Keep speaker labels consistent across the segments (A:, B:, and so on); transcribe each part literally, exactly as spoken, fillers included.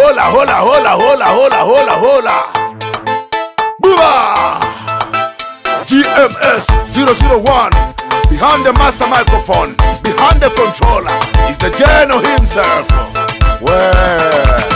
A: hola, hola, hola, hola, hola, hola, hola. Booba! G M S zero zero one. Behind the master microphone, behind the controller, is the Geno himself. Well.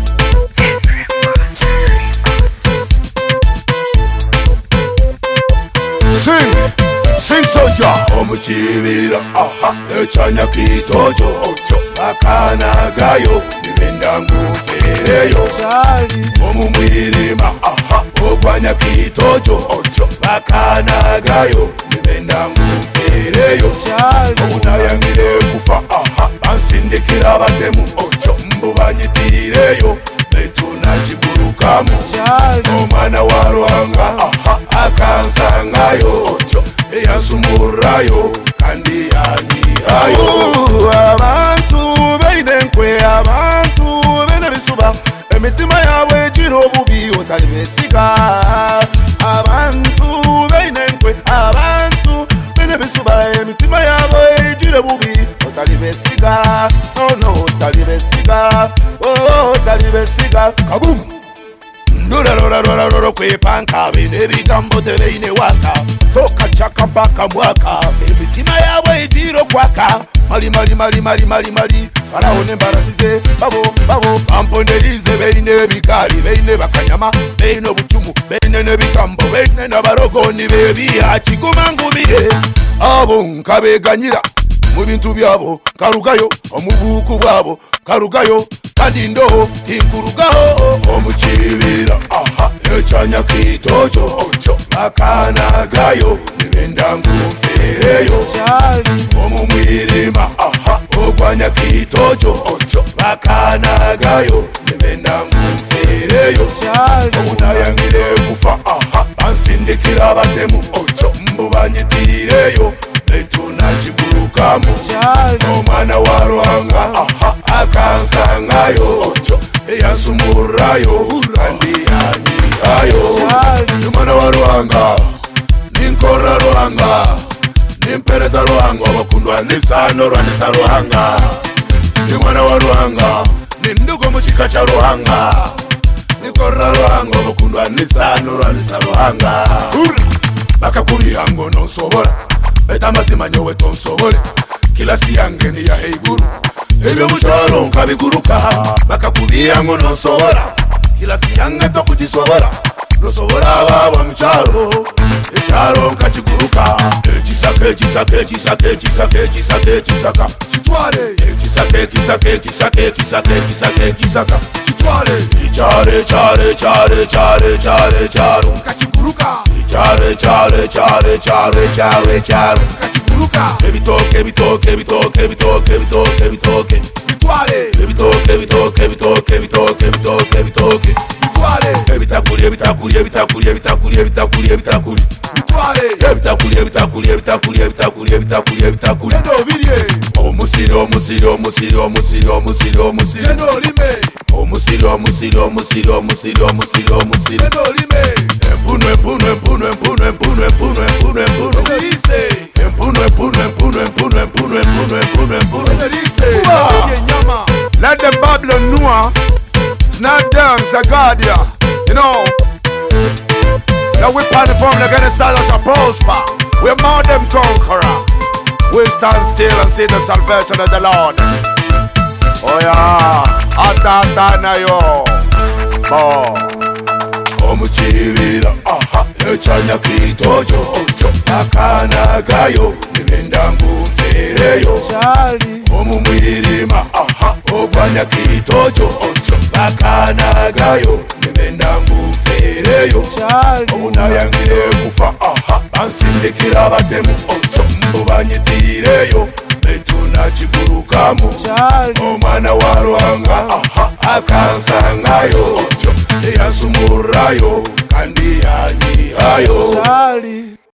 A: Sing, sing soldier. Omuchibira, aha, echanya kitojo, ocho, bakana gayo, nibenda ngufereyo. Omu mwirima, aha, ogwanya kitojo, ocho, bakana gayo, nibenda ngufereyo. Obunayangire kufa, aha, bansindikira batemu, ocho, mbubanyitireyo, betuna chigurukamu. Omwana wa Ruhanga, aha, akansangayo, ocho, eyansumurayo, kandi yanyihayo. Abantu beinenkwe, abantu bene bisuba, emitima yawe ejira obubi otali besiga. Abantu beinenkwe, abantu bene bisuba, emitima yawe ejira obubi otali besiga. No no, otali besiga, oh otali besiga. Kaboom! Nura rora rora rora kwe panka bine bigambo tebeine waka toka chaka mpaka mwaka emitima yawe ijiro kwaka mali mali mali mali mali mali Farao nembarasize babo babo bamponderize beine bikali beine bakanyama beine buchumu beine nebigambo beine nabarogoni bebiha kigumangubire abo nkabeganyira mu bintu byabo karugayo omubuku bwabo karugayo kandi ndoho tikurugaho omuchibira aha echanya kitojo ocho bakana gayo nibenda ngufereyo omu mwirima aha ogwanya kitojo ocho bakana gayo nibenda ngufereyo obunayangire kufa aha bansindikira batemu ocho mbubanyitireyo betuna chigurukamu. Omwana wa Ruhanga, aha, akansangayo, ocho, eyansumurayo, kandi yanyihayo. Omwana wa Ruhanga, ninkora Ruhanga, nimpereza Ruhanga, wakundwa nisano rwanisa Ruhanga. Omwana wa Ruhanga, nindugo muchika cha Ruhanga, ninkora Ruhanga, wakundwa nisano rwanisa Ruhanga. Bakakubiha ngo nonsobora, beta mazima nyowe tonsobole, kila siyange ni ya heiguru, ebyo muchoro nkabiguruka. Bakakubiha ngo nonsobora, kila siyange tokujisobora, nosobora baba mucharo, echaro nkachiguruka. Echisake, echisake, echisake, echisake, echisake, echisaka, chitwale. Echisake, echisake, echisake, echisake, echisake, echisaka, chitwale. Ichare, chare, chare, chare, chare, charo, nkachiguruka. Chare, chare, chare, chare, chare, chare, kachiguruka. Ebitoke, ebitoke, ebitoke, ebitoke, ebitoke, ebitoke, bitwale. Ebitoke, ebitoke, ebitoke, ebitoke, ebitoke, ebitoke, bitwale. Ebitakuli, ebitakuli, ebitakuli, ebitakuli, ebitakuli, ebitakuli, bitwale. Ebitakuli, ebitakuli, ebitakuli, ebitakuli, ebitakuli, ebitakuli. Endo bilie. Omusiri, omusiri, omusiri, omusiri, omusiri, omusiri. Endo lime. Omusiri, omusiri, omusiri, omusiri, omusiri, omusiri. Endo lime. Empuno, empuno, empuno, empuno, empuno, empuno, empuno, empuno. Empuno, empuno, empuno, empuno, empuno, empuno, empuno, empuno. Let the Babylon know it's not them, it's the God, yeah. You know, now we party from the Genesis of prosper. We're more them conqueror. We stand still and see the salvation of the Lord. Oh yeah, atata na yo, oh. Omuchibira, aha, echanya kitojo, ocho, bakana gayo, nibenda ngufereyo. Omu mwirima, aha, ogwanya kitojo, ocho, bakana gayo, nibenda ngufereyo. Obunayangire kufa, aha, bansindikira batemu, ocho, mbubanyitireyo, betuna chigurukamu. Omwana wa Ruhanga, aha, akansangayo, ocho, eyansumurayo, kandi yanyihayo.